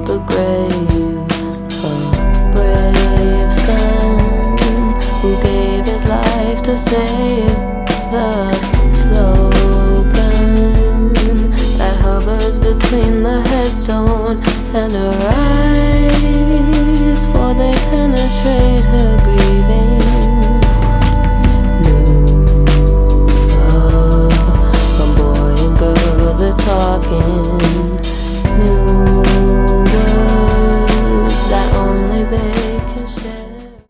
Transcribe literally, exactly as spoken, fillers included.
the grave. A brave son who gave his life to save the slogan that hovers between the headstone and her eyes, for they penetrate her